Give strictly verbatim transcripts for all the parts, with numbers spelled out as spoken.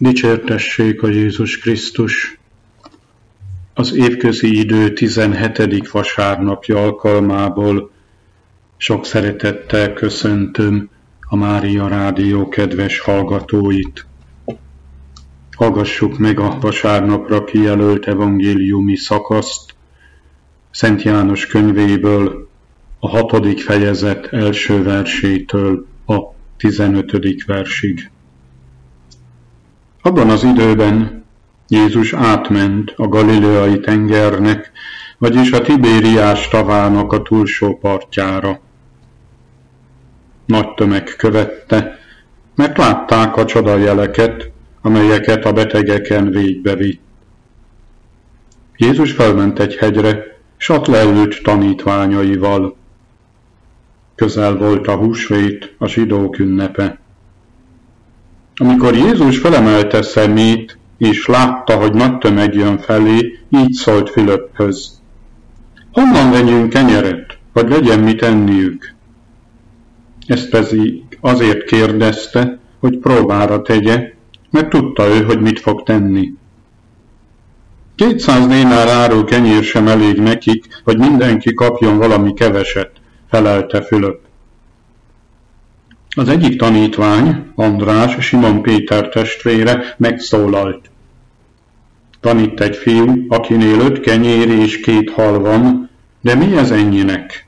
Dicsértessék a Jézus Krisztus! Az évközi idő tizenhetedik vasárnapja alkalmából sok szeretettel köszöntöm a Mária Rádió kedves hallgatóit. Hallgassuk meg a vasárnapra kijelölt evangéliumi szakaszt Szent János könyvéből, a hatodik fejezet első versétől a tizenötödik versig. Abban az időben Jézus átment a Galileai tengernek, vagyis a Tibériás tavának a túlsó partjára. Nagy tömeg követte, mert látták a csodajeleket, amelyeket a betegeken végbevitt. Jézus felment egy hegyre, s ott leült tanítványaival. Közel volt a húsvét, a zsidók ünnepe. Amikor Jézus felemelte szemét, és látta, hogy nagy tömeg jön felé, így szólt Fülöphöz: honnan vegyünk kenyeret, hogy legyen mit enniük? Ezt pedig azért kérdezte, hogy próbára tegye, mert tudta ő, hogy mit fog tenni. Kétszáz dénár áru kenyér sem elég nekik, hogy mindenki kapjon valami keveset, felelte Fülöp. Az egyik tanítvány, András, Simon Péter testvére megszólalt: van itt egy fiú, akinél öt kenyér és két hal van, de mi ez ennyinek?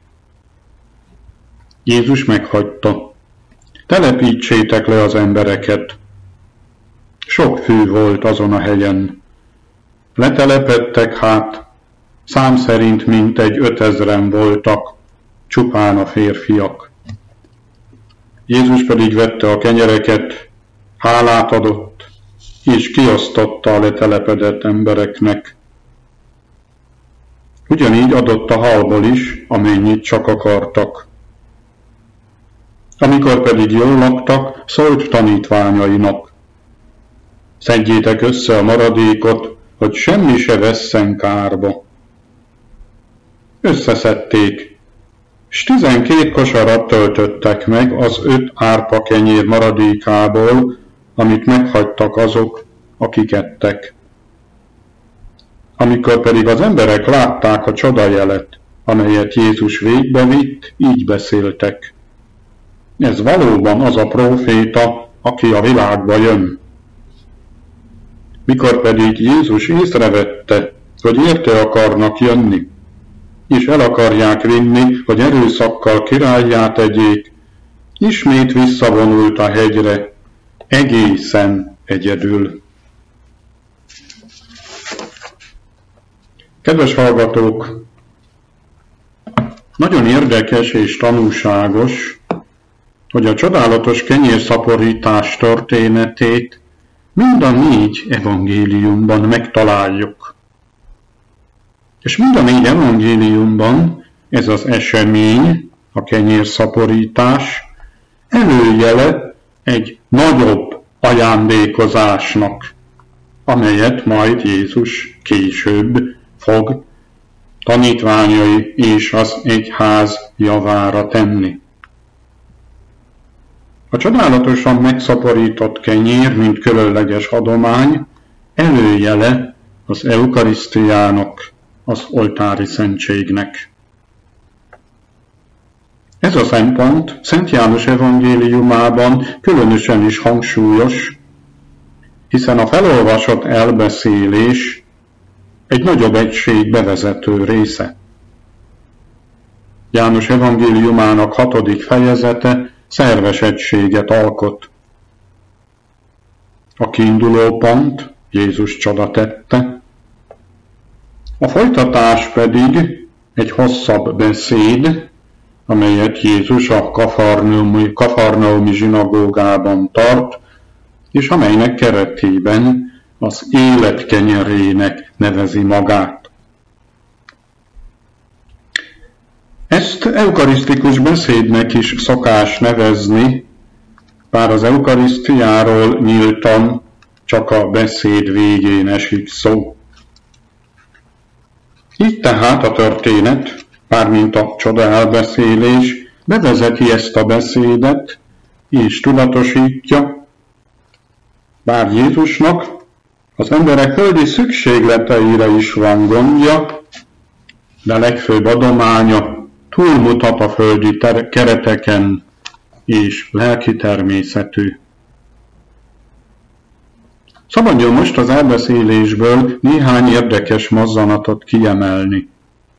Jézus meghagyta: telepítsétek le az embereket. Sok fű volt azon a helyen. Letelepedtek hát, szám szerint mintegy ötezren voltak, csupán a férfiak. Jézus pedig vette a kenyereket, hálát adott, és kiosztotta a letelepedett embereknek. Ugyanígy adott a halból is, amennyit csak akartak. Amikor pedig jól laktak, szólt tanítványainak: szedjétek össze a maradékot, hogy semmi se vesszen kárba. Összeszedték, s tizenkét kosarat töltöttek meg az öt árpa kenyér maradékából, amit meghagytak azok, akik ettek. Amikor pedig az emberek látták a csodajelet, amelyet Jézus végbevitt, így beszéltek: ez valóban az a próféta, aki a világba jön. Mikor pedig Jézus észrevette, hogy érte akarnak jönni, és el akarják vinni, hogy erőszakkal királlyá tegyék, ismét visszavonult a hegyre, egészen egyedül. Kedves hallgatók! Nagyon érdekes és tanúságos, hogy a csodálatos kenyérszaporítás történetét mind a négy evangéliumban megtaláljuk. És mind a négy evangéliumban ez az esemény, a kenyérszaporítás előjele egy nagyobb ajándékozásnak, amelyet majd Jézus később fog tanítványai és az egyház javára tenni. A csodálatosan megszaporított kenyér, mint különleges adomány, előjele az eukarisztiának, az oltári szentségnek. Ez a szempont Szent János evangéliumában különösen is hangsúlyos, hiszen a felolvasott elbeszélés egy nagyobb egység bevezető része. János evangéliumának hatodik fejezete szerves egységet alkot. A kiinduló pont Jézus csoda tette, a folytatás pedig egy hosszabb beszéd, amelyet Jézus a kafarnaumi, kafarnaumi zsinagógában tart, és amelynek keretében az élet kenyerének nevezi magát. Ezt eukarisztikus beszédnek is szokás nevezni, bár az eukarisztiáról nyíltan csak a beszéd végén esik szó. Így tehát a történet, mármint a csoda elbeszélés, bevezeti ezt a beszédet, és tudatosítja, Bár Jézusnak az emberek földi szükségleteire is van gondja, de legfőbb adománya túlmutat a földi ter- kereteken és lelki természetű. Szabadjon most az elbeszélésből néhány érdekes mozzanatot kiemelni.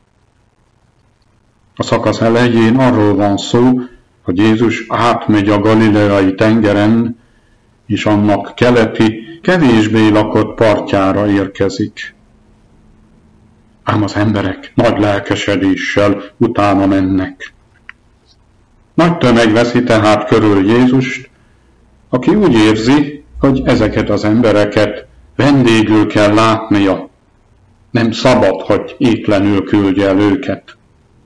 A szakasz elején arról van szó, hogy Jézus átmegy a galileai tengeren, és annak keleti, kevésbé lakott partjára érkezik. Ám az emberek nagy lelkesedéssel utána mennek. Nagy tömeg veszi tehát körül Jézust, aki úgy érzi, hogy ezeket az embereket vendégül kell látnia. Nem szabad, hogy étlenül küldje el őket.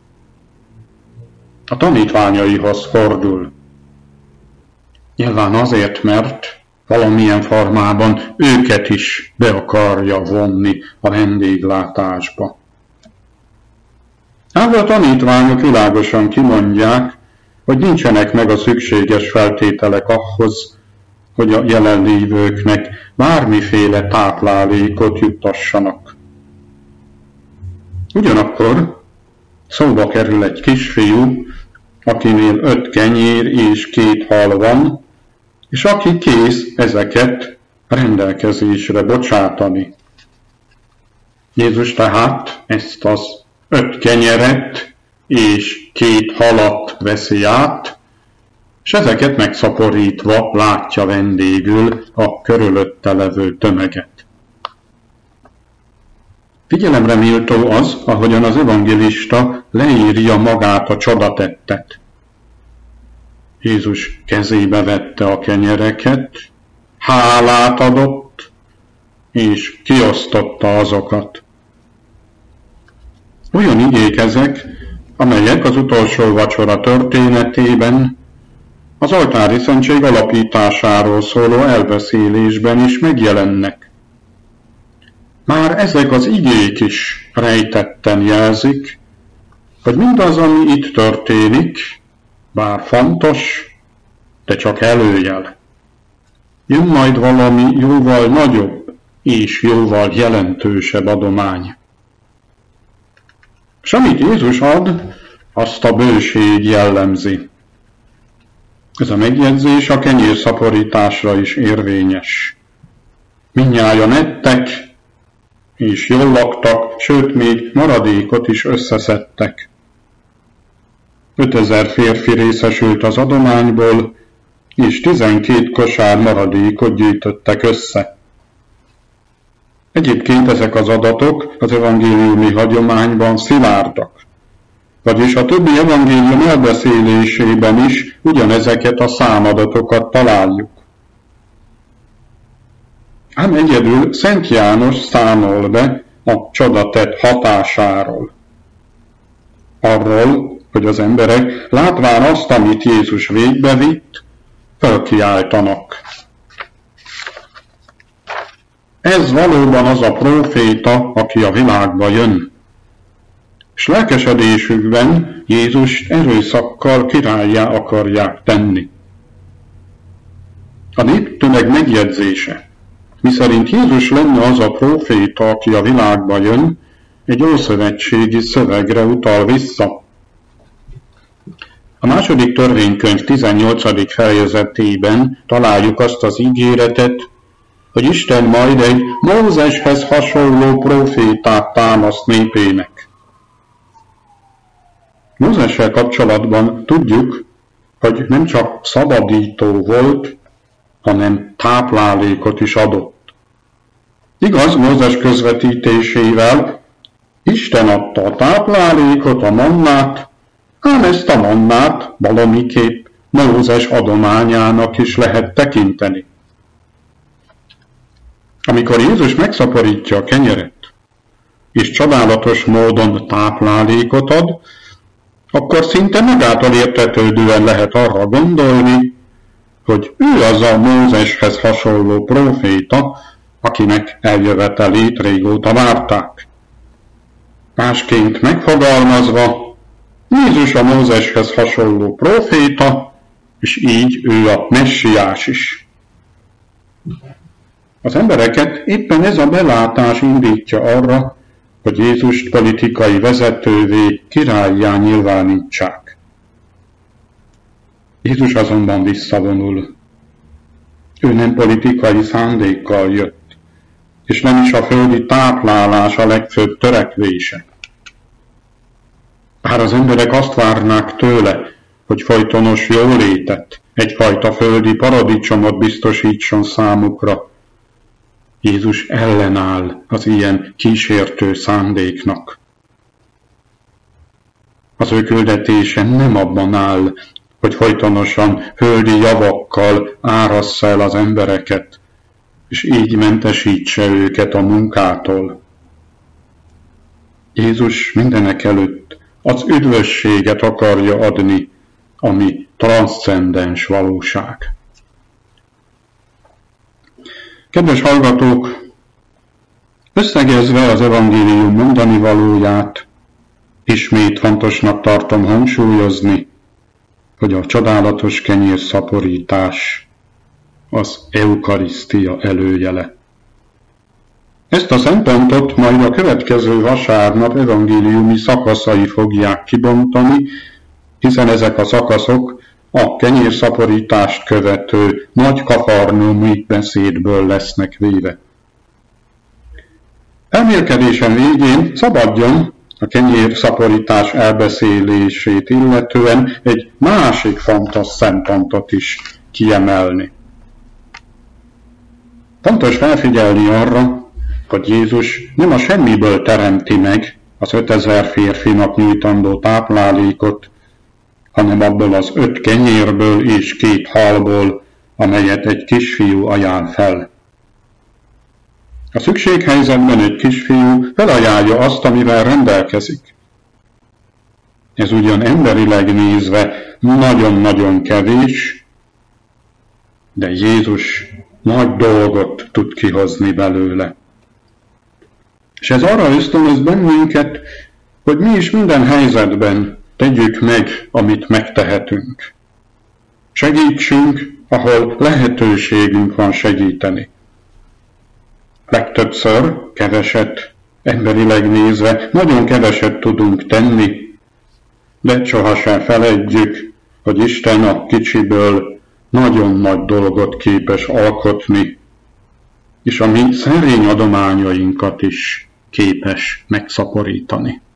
A tanítványaihoz fordul. Nyilván azért, mert valamilyen formában őket is be akarja vonni a vendéglátásba. Ám a tanítványok világosan kimondják, hogy nincsenek meg a szükséges feltételek ahhoz, hogy a jelenlévőknek bármiféle táplálékot juttassanak. Ugyanakkor szóba kerül egy kisfiú, akinél öt kenyér és két hal van, és aki kész ezeket rendelkezésre bocsátani. Jézus tehát ezt az öt kenyeret és két halat veszi át, és ezeket megszaporítva látja vendégül a körülötte levő tömeget. Figyelemre méltó az, ahogyan az evangélista leírja magát a csodatettet. Jézus kezébe vette a kenyereket, hálát adott, és kiosztotta azokat. Olyan igék ezek, amelyek az utolsó vacsora történetében, az oltári szentség alapításáról szóló elbeszélésben is megjelennek. Már ezek az igék is rejtetten jelzik, hogy mindaz, ami itt történik, bár fontos, de csak előjel. Jön majd valami jóval nagyobb és jóval jelentősebb adomány. S amit Jézus ad, azt a bőség jellemzi. Ez a megjegyzés a kenyérszaporításra is érvényes. Mindnyájan ettek, és jól laktak, sőt még maradékot is összeszedtek. ötezer férfi részesült az adományból, és tizenkét kosár maradékot gyűjtöttek össze. Egyébként ezek az adatok az evangéliumi hagyományban szilárdak, vagyis a többi evangélium elbeszélésében is ugyanezeket a számadatokat találjuk. Ám egyedül Szent János számol be a csodatett hatásáról. Arról, hogy az emberek látván azt, amit Jézus végbevitt, fölkiáltanak. Ez valóban az a próféta, aki a világba jön. S lelkesedésükben Jézust erőszakkal királlyá akarják tenni. A néptömeg megjegyzése, miszerint Jézus lenne az a próféta, aki a világba jön, egy ószövetségi szövegre utal vissza. A második törvénykönyv tizennyolcadik fejezetében találjuk azt az ígéretet, hogy Isten majd egy Mózeshez hasonló prófétát támaszt népének. Mózessel kapcsolatban tudjuk, hogy nem csak szabadító volt, hanem táplálékot is adott. Igaz, Mózes közvetítésével Isten adta a táplálékot, a mannát, ám ezt a mannát valamiképp Mózes adományának is lehet tekinteni. Amikor Jézus megszaporítja a kenyeret, és csodálatos módon táplálékot ad, akkor szinte magától értetődően lehet arra gondolni, hogy ő az a Mózeshez hasonló próféta, akinek eljövetelét régóta várták. Másként megfogalmazva, Jézus a Mózeshez hasonló próféta, és így ő a messiás is. Az embereket éppen ez a belátás indítja arra, hogy Jézust politikai vezetővé, királlyá nyilvánítsák. Jézus azonban visszavonul. Ő nem politikai szándékkal jött, és nem is a földi táplálás a legfőbb törekvése. Bár az emberek azt várnák tőle, hogy folytonos jólétet, egyfajta földi paradicsomot biztosítson számukra, Jézus ellenáll az ilyen kísértő szándéknak. Az ő küldetése nem abban áll, hogy folytonosan földi javakkal árassza el az embereket, és így mentesítse őket a munkától. Jézus mindenek előtt az üdvösséget akarja adni, ami transzcendens valóság. Kedves hallgatók, összegezve az evangélium mondani valóját, ismét fontosnak tartom hangsúlyozni, hogy a csodálatos kenyérszaporítás az eukarisztia előjele. Ezt a szempontot majd a következő vasárnap evangéliumi szakaszai fogják kibontani, hiszen ezek a szakaszok a kenyérszaporítást követő nagy kafarnaumi beszédből lesznek véve. Elmélkedésem végén szabadjon a kenyérszaporítás elbeszélését illetően egy másik fontos szempontot is kiemelni. Fontos felfigyelni arra, hogy Jézus nem a semmiből teremti meg az ötezer férfinak nyújtandó táplálékot, hanem abból az öt kenyérből és két halból, amelyet egy kisfiú ajánl fel. A szükséghelyzetben egy kisfiú felajánlja azt, amivel rendelkezik. Ez ugyan emberileg nézve nagyon-nagyon kevés, de Jézus nagy dolgot tud kihozni belőle. És ez arra ösztönöz bennünket, hogy mi is minden helyzetben tegyük meg, amit megtehetünk. Segítsünk, ahol lehetőségünk van segíteni. Legtöbbször keveset, emberileg nézve, nagyon keveset tudunk tenni, de sohasem feledjük, hogy Isten a kicsiből nagyon nagy dolgot képes alkotni, és a mi szerény adományainkat is képes megszaporítani.